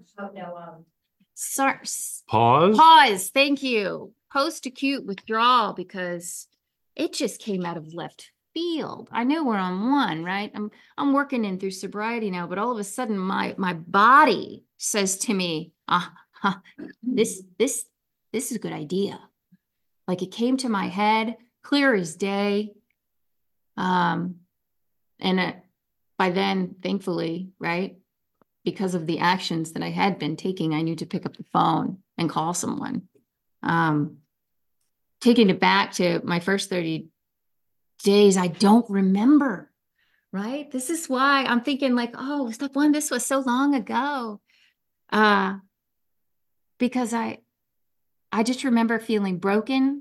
SARS. Pause. Pause. Thank you. Post acute withdrawal because it just came out of left field. I know we're on one, right? I'm I'm working in through sobriety now, but all of a sudden my my body says to me, ah, huh, this this this is a good idea. Like it came to my head, clear as day. Um, and uh, by then, thankfully, right, because of the actions that I had been taking, I knew to pick up the phone and call someone. Um, taking it back to my first thirty days, I don't remember, right? This is why I'm thinking like, oh, step one, this was so long ago. Uh, because I, I just remember feeling broken,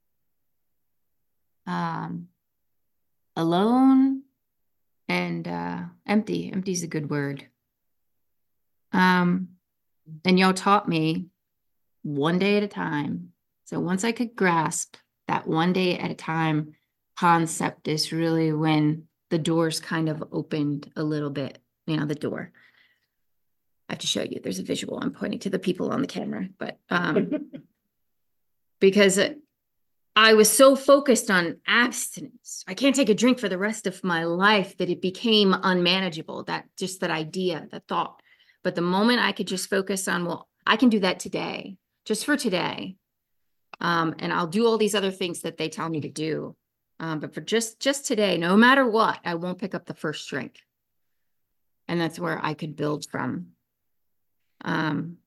um, alone, and uh, empty. Empty is a good word. Um, and y'all taught me one day at a time. So once I could grasp that one day at a time concept is really when the doors kind of opened a little bit, you know, the door. I have to show you, there's a visual. I'm pointing to the people on the camera, but um, because it, I was so focused on abstinence. I can't take a drink for the rest of my life that it became unmanageable. That just that idea, that thought. But the moment I could just focus on, well, I can do that today, just for today. Um, and I'll do all these other things that they tell me to do. Um, but for just, just today, no matter what, I won't pick up the first drink. And that's where I could build from. Um,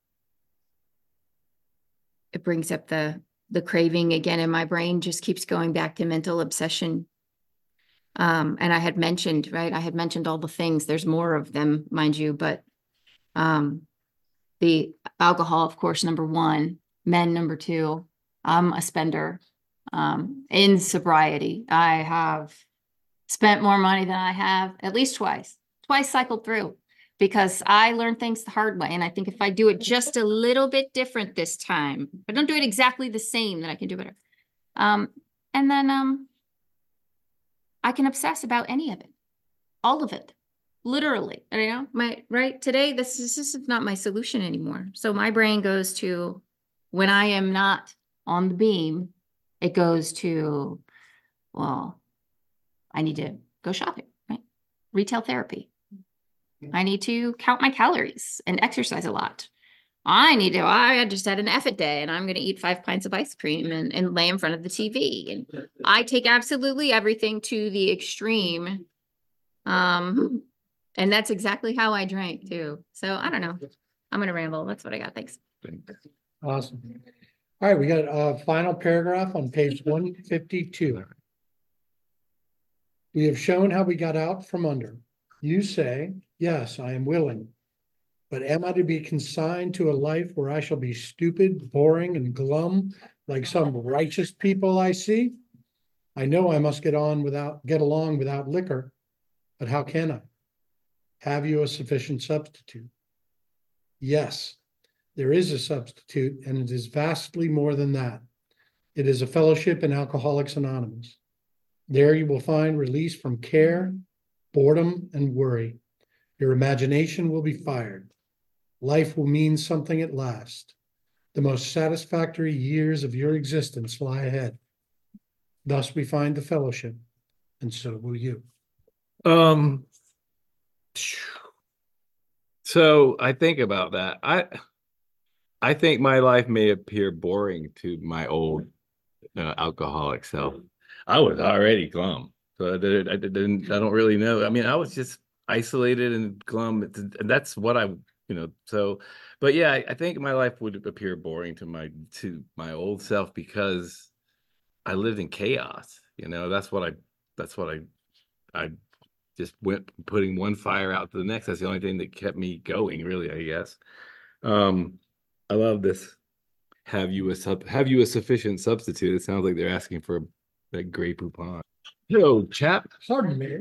it brings up the, the craving again in my brain, just keeps going back to mental obsession. Um, and I had mentioned, right, I had mentioned all the things, there's more of them, mind you, but um, the alcohol, of course, number one, men, number two, I'm a spender. Um, in sobriety, I have spent more money than I have at least twice, twice cycled through because I learned things the hard way. And I think if I do it just a little bit different this time, but don't do it exactly the same, then I can do better. Um, and then um, I can obsess about any of it, all of it, literally. You know, my right today, this, this is not my solution anymore. So my brain goes to when I am not on the beam, it goes to, well, I need to go shopping, right? Retail therapy. I need to count my calories and exercise a lot. I need to, I just had an effort day and I'm going to eat five pints of ice cream and, and lay in front of the T V. And I take absolutely everything to the extreme. Um, and that's exactly how I drank too. So I don't know. I'm going to ramble. That's what I got. Thanks. Awesome. All right, we got a final paragraph on page one fifty-two. We have shown how we got out from under. You say, yes, I am willing. But am I to be consigned to a life where I shall be stupid, boring, and glum like some righteous people I see. I know I must get on without, get along without liquor, but how can I? Have you a sufficient substitute? Yes, there is a substitute, and it is vastly more than that. It is a fellowship in Alcoholics Anonymous. There you will find release from care, boredom, and worry. Your imagination will be fired. Life will mean something at last. The most satisfactory years of your existence lie ahead. Thus we find the fellowship, and so will you. Um, so I think about that. I, I think my life may appear boring to my old uh, alcoholic self. I was already glum, so I didn't, I didn't, I don't really know. I mean, I was just isolated and glum, and that's what I, you know. So, but yeah, I, I think my life would appear boring to my to my old self because I lived in chaos. You know, that's what I, that's what I, I just went putting one fire out to the next. That's the only thing that kept me going, really, I guess. Um, I love this. Have you a sub? Have you a sufficient substitute? It sounds like they're asking for a, a Grey Poupon. Yo, chap. Pardon me.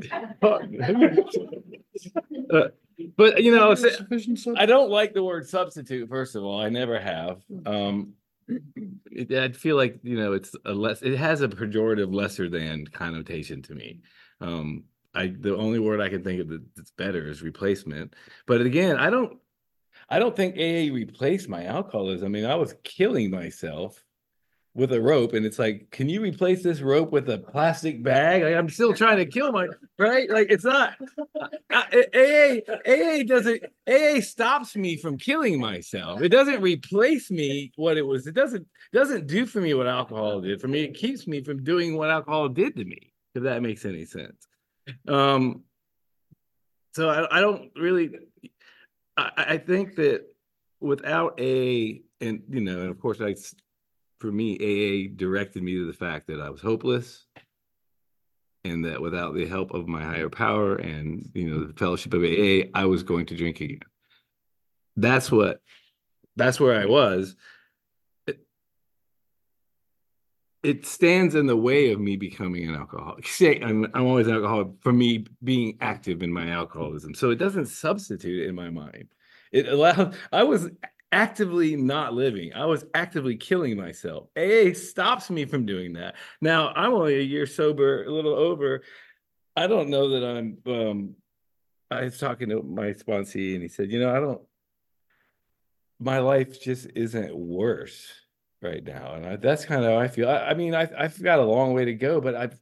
Uh, but you know, Sufficient I don't like the word substitute. First of all, I never have. Um, it, I feel like you know, it's a less. It has a pejorative, lesser than connotation to me. Um, I the only word I can think of that's better is replacement. But again, I don't. I don't think A A replaced my alcoholism. I mean, I was killing myself with a rope, and it's like, can you replace this rope with a plastic bag? Like, I'm still trying to kill my right. Like it's not. A A A A doesn't. A A stops me from killing myself. It doesn't replace me what it was. It doesn't doesn't do for me what alcohol did for me. It keeps me from doing what alcohol did to me. If that makes any sense. Um. So I, I don't really. I, I think that without A A, and you know, and of course, I, for me, A A directed me to the fact that I was hopeless, and that without the help of my higher power and you know the fellowship of A A, I was going to drink again. That's what. That's where I was. It, it stands in the way of me becoming an alcoholic. See, I'm, I'm always an alcoholic for me being active in my alcoholism. So it doesn't substitute in my mind. It allowed, I was actively not living. I was actively killing myself. A A stops me from doing that. Now, I'm only a year sober, a little over. I don't know that I'm, um, I was talking to my sponsee and he said, you know, I don't, my life just isn't worse right now, and I, that's kind of how I feel. I, I mean, I, I've got a long way to go, but I've,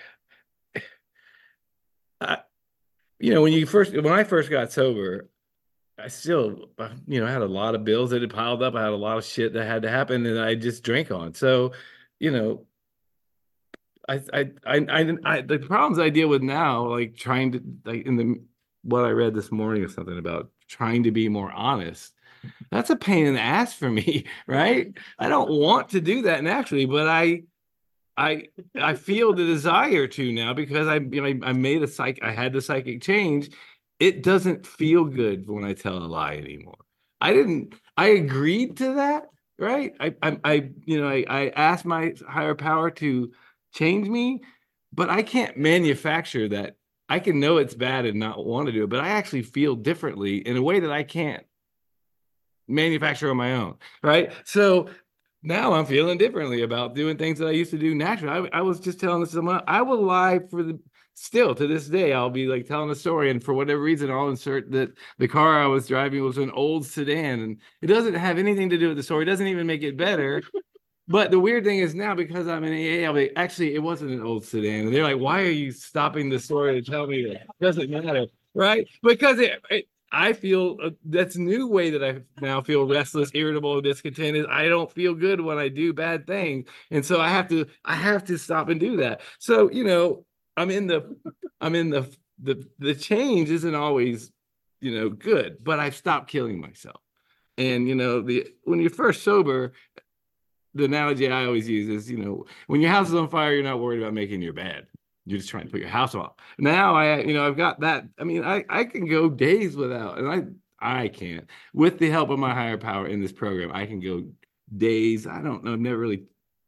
I, you know, when you first, when I first got sober, I still, you know, I had a lot of bills that had piled up. I had a lot of shit that had to happen, and I just drank on. So, you know, I, I, I, I, I the problems I deal with now, like trying to, like in the what I read this morning or something about trying to be more honest. That's a pain in the ass for me, right? I don't want to do that naturally, but I, I, I feel the desire to now because I, you know, I made a psych, I had the psychic change. It doesn't feel good when I tell a lie anymore. I didn't, I agreed to that, right? I, I, I you know, I, I asked my higher power to change me, but I can't manufacture that. I can know it's bad and not want to do it, but I actually feel differently in a way that I can't manufacture on my own, right? So now I'm feeling differently about doing things that I used to do naturally. I, I was just telling someone I will lie for the still to this day. I'll be like telling a story, and for whatever reason, I'll insert that the car I was driving was an old sedan, and it doesn't have anything to do with the story. It doesn't even make it better. But the weird thing is now, because I'm in A A, I'll be actually it wasn't an old sedan, and they're like, "Why are you stopping the story to tell me that?" It doesn't matter, right? Because it, it I feel uh, that's a new way that I now feel restless, irritable, discontented. I don't feel good when I do bad things. And so I have to, I have to stop and do that. So, you know, I'm in the, I'm in the, the, the change isn't always, you know, good, but I've stopped killing myself. And, you know, the, when you're first sober, the analogy I always use is, you know, when your house is on fire, you're not worried about making your bed. You're just trying to put your house off. Now I, you know, I've got that. I mean, I, I can go days without, and I, I can't. With the help of my higher power in this program, I can go days. I don't know. I've never really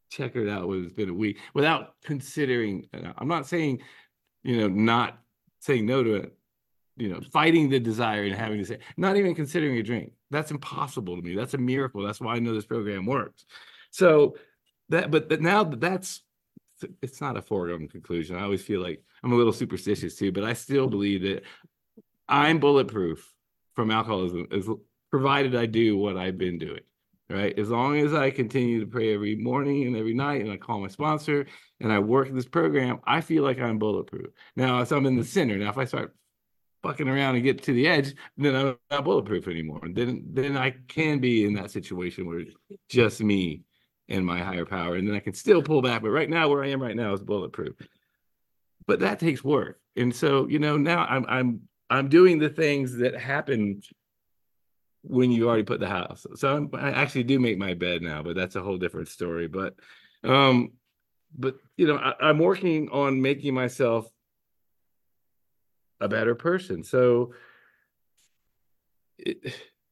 checkered out what it's been a week without considering, I'm not saying, you know, not saying no to it, you know, fighting the desire and having to say, not even considering a drink. That's impossible to me. That's a miracle. That's why I know this program works. So that, but that now that that's, it's not a foregone conclusion. I always feel like I'm a little superstitious too, but I still believe that I'm bulletproof from alcoholism, as provided I do what I've been doing, right? As long as I continue to pray every morning and every night, and I call my sponsor and I work this program, I feel like I'm bulletproof. Now, if I'm in the center, now if I start fucking around and get to the edge, then I'm not bulletproof anymore. Then, then I can be in that situation where it's just me and my higher power, and then I can still pull back. But right now, where I am right now is bulletproof. But that takes work, and so you know now I'm I'm I'm doing the things that happen when you already put the house. So I'm, I actually do make my bed now, but that's a whole different story. But um, but you know I, I'm working on making myself a better person. So it,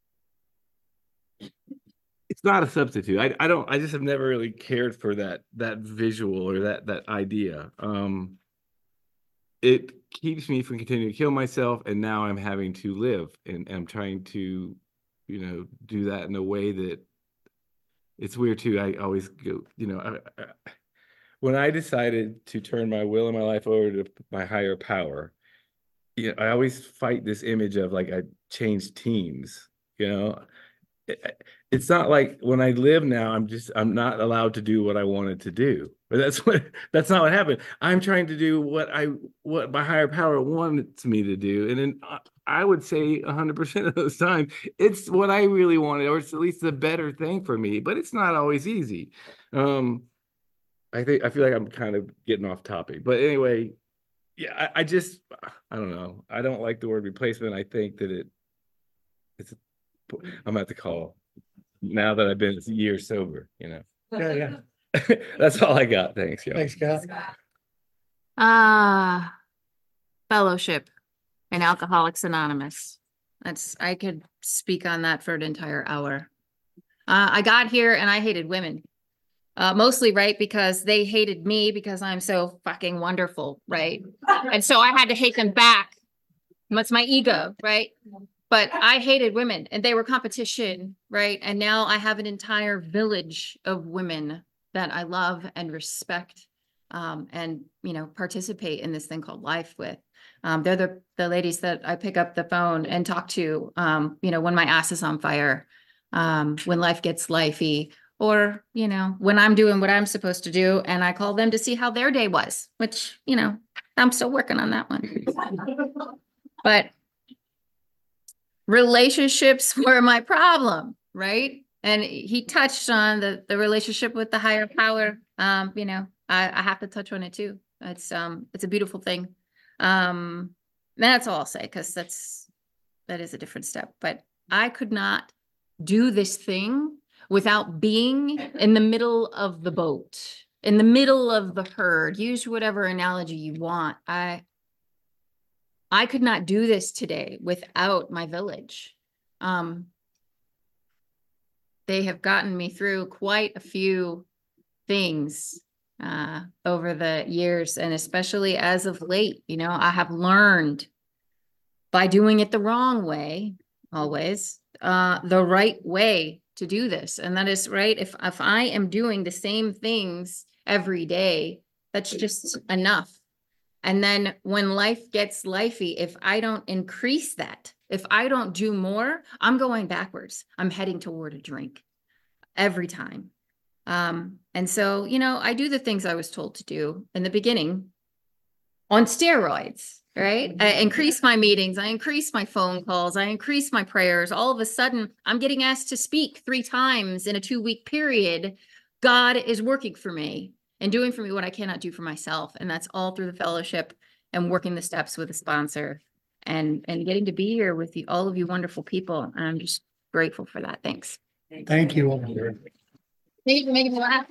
it's not a substitute. I, I don't, I just have never really cared for that, that visual or that, that idea. Um, it keeps me from continuing to kill myself. And now I'm having to live, and, and I'm trying to, you know, do that in a way that it's weird too. I always go, you know, I, I, when I decided to turn my will and my life over to my higher power, you know, I always fight this image of like, I changed teams, you know, it's not like when I live now, I'm just, I'm not allowed to do what I wanted to do. But that's what, that's not what happened. I'm trying to do what I, what my higher power wants me to do. And then I would say a hundred percent of those times, it's what I really wanted, or it's at least the better thing for me, but it's not always easy. Um, I think, I feel like I'm kind of getting off topic, but anyway, yeah, I, I just, I don't know. I don't like the word replacement. I think that it, it's, I'm at the call now that I've been a year sober, you know. Yeah, yeah. That's all I got. Thanks, y'all. Thanks, Scott. Ah, uh, fellowship and Alcoholics Anonymous. That's, I could speak on that for an entire hour. Uh, I got here and I hated women. Uh, mostly, right, because they hated me because I'm so fucking wonderful, right? And so I had to hate them back. That's my ego, right? But I hated women and they were competition, right? And now I have an entire village of women that I love and respect, um, and, you know, participate in this thing called life with. Um, they're the, the ladies that I pick up the phone and talk to, um, you know, when my ass is on fire, um, when life gets lifey, or, you know, when I'm doing what I'm supposed to do, and I call them to see how their day was, which, you know, I'm still working on that one. But relationships were my problem, right? And he touched on the, the relationship with the higher power. Um, you know, I, I have to touch on it too. It's, um, it's a beautiful thing. Um, that's all I'll say, because that's, that is a different step. But I could not do this thing without being in the middle of the boat, in the middle of the herd. Use whatever analogy you want. I, I could not do this today without my village. Um, they have gotten me through quite a few things uh, over the years, and especially as of late, you know, I have learned by doing it the wrong way, always, uh, the right way to do this. And that is, right, if, if I am doing the same things every day, that's just enough. And then when life gets lifey, if I don't increase that, if I don't do more, I'm going backwards. I'm heading toward a drink every time. Um, and so, you know, I do the things I was told to do in the beginning on steroids, right? I increase my meetings. I increase my phone calls. I increase my prayers. All of a sudden, I'm getting asked to speak three times in a two week period. God is working for me and doing for me what I cannot do for myself. And that's all through the fellowship and working the steps with a sponsor and, and getting to be here with you, all of you wonderful people. And I'm just grateful for that. Thanks. Thank you. Thank you for making me laugh.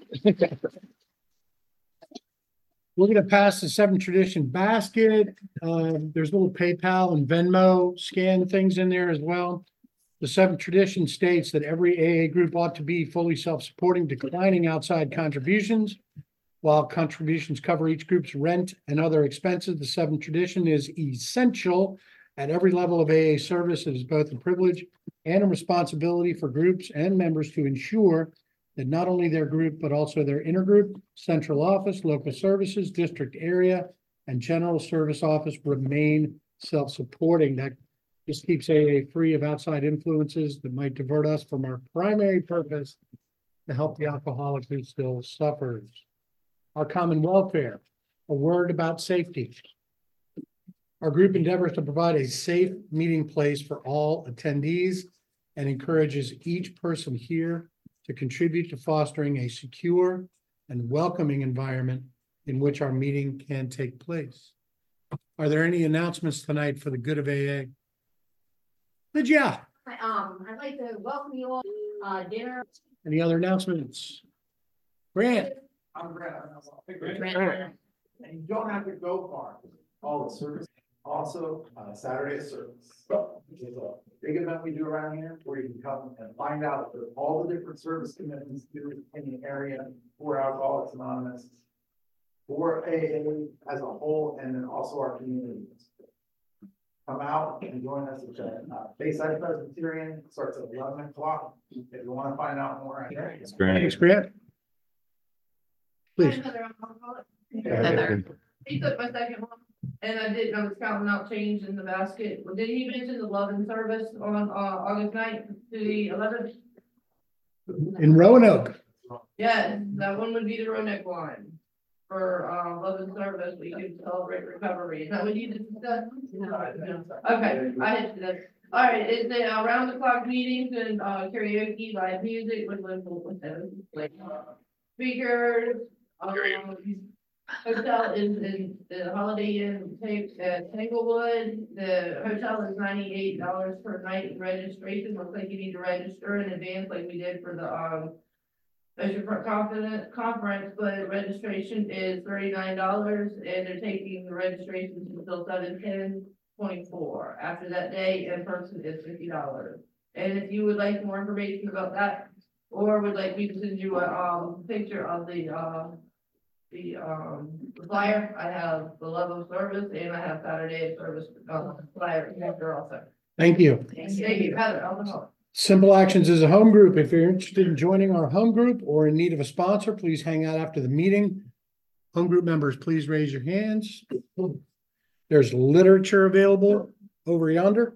We're going to pass the Seven Tradition basket. Um, there's little PayPal and Venmo scan things in there as well. The seventh tradition states that every A A group ought to be fully self-supporting, declining outside contributions. While contributions cover each group's rent and other expenses, the seventh tradition is essential at every level of A A service. It is both a privilege and a responsibility for groups and members to ensure that not only their group, but also their intergroup, central office, local services, district area, and general service office remain self-supporting. That just keeps A A free of outside influences that might divert us from our primary purpose to help the alcoholic who still suffers. Our common welfare, a word about safety. Our group endeavors to provide a safe meeting place for all attendees and encourages each person here to contribute to fostering a secure and welcoming environment in which our meeting can take place. Are there any announcements tonight for the good of A A? Lydia, Hi, um, I'd like to welcome you all, uh, dinner. any other announcements? Grant, I'm Brad. Grant. And you don't have to go far. All the service, also, uh, Saturday service. Which is a big event we do around here where you can come and find out that all the different service commitments do in the area for Alcoholics Anonymous, for A A as a whole, and then also our community. Come out and join us at the uh, Bayside Presbyterian. Starts at eleven o'clock. If you want to find out more. It's great. thanks, Grant. Please. Heather, I'm alcoholic. Heather. He took my second one, and I didn't, I was counting out change in the basket. Did he mention the love and service on, uh, August ninth to the eleventh? In Roanoke, Yeah, that one would be the Roanoke line. For, uh, love and service, we can celebrate recovery. Is that what you discussed? Okay, I had that. All right, it's a uh, round the clock meetings and, uh, karaoke, live music with local, with those, like, uh, speakers. Um, hotel is in the Holiday Inn, at Tanglewood. The hotel is ninety-eight dollars per night in registration. Looks like you need to register in advance like we did for the, um, Ocean Front Confidence Conference, but registration is thirty-nine dollars and they're taking the registrations until seven ten twenty-four. After that day, in person is fifty dollars. And if you would like more information about that, or would like me to send you a, um, picture of the, uh, the, um, the flyer, I have the level of service and I have Saturday of service, uh, flyer after also. thank you. Thank you, Heather, I'll know. Simple Actions is a home group. If you're interested in joining our home group or in need of a sponsor, please hang out after the meeting. Home group members, please raise your hands. There's literature available over yonder.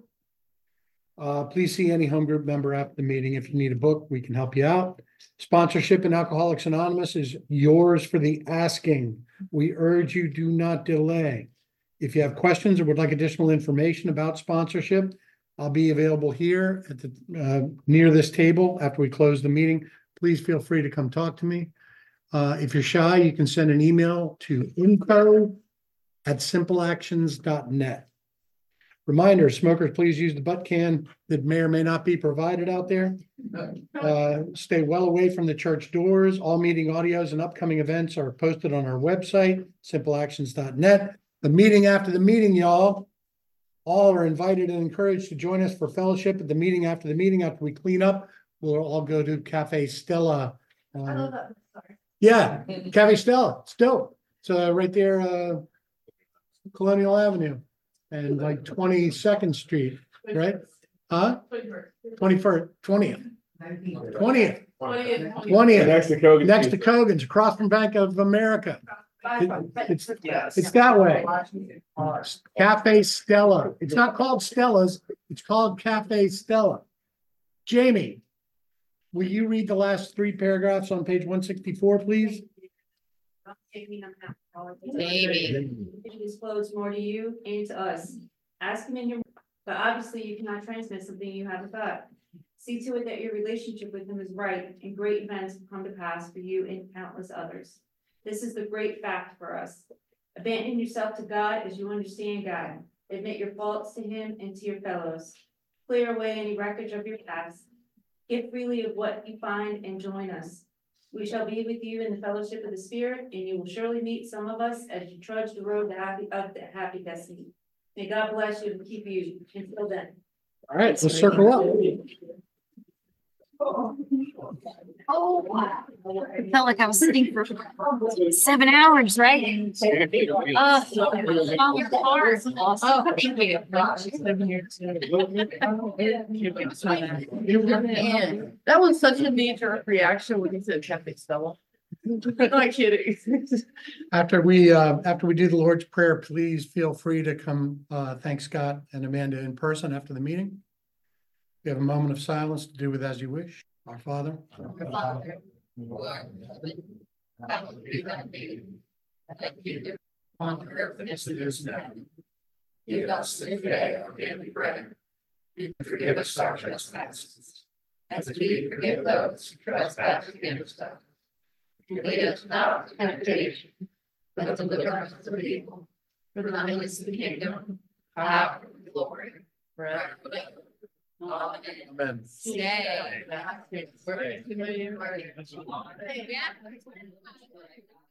Uh, please see any home group member after the meeting. If you need a book, we can help you out. Sponsorship in Alcoholics Anonymous is yours for the asking. We urge you, do not delay. If you have questions or would like additional information about sponsorship, I'll be available here at the, uh, near this table after we close the meeting. Please feel free to come talk to me. Uh, if you're shy, you can send an email to info at simple actions dot net. Reminder, smokers, please use the butt can that may or may not be provided out there. Uh, stay well away from the church doors. All meeting audios and upcoming events are posted on our website, simple actions dot net. The meeting after the meeting, y'all. All are invited and encouraged to join us for fellowship at the meeting after the meeting. After we clean up, we'll all go to Cafe Stella. I Um, love that, sorry. yeah, Cafe Stella, still. So right there, uh, Colonial Avenue and like twenty-second Street, right? Huh? Twenty-first, twentieth, twentieth, twentieth, Next to Kogan. next to Kogan's, across from Bank of America. It- It's, it's that way. Cafe Stella. It's not called Stella's, it's called Cafe Stella. Jamie, will you read the last three paragraphs on page one sixty-four, please? Amy. To disclose more to you and to us. Ask him in your, but obviously you cannot transmit something you haven't got. See to it that your relationship with him is right and great events will come to pass for you and countless others. This is the great fact for us. Abandon yourself to God as you understand God. Admit your faults to him and to your fellows. Clear away any wreckage of your past. Give freely of what you find and join us. We shall be with you in the fellowship of the Spirit, and you will surely meet some of us as you trudge the road to happy, of the happy destiny. May God bless you and keep you until then. All right, let's circle up. Oh, wow. I felt like I was sitting for seven hours, right? Uh, That was such a knee-jerk reaction when you said Catholic Stella. Not kidding. After we, uh, after we do the Lord's Prayer, please feel free to come, uh, thank Scott and Amanda in person after the meeting. We have a moment of silence to do with as you wish. Our Father. On earth as it is now. Give us this day our daily bread. And forgive us our trespasses. As we forgive those who trespass against us. Lead us not into temptation, but deliver us from evil. For thine is the kingdom, power, and glory, forever. Amen. Amen. Stay. Stay.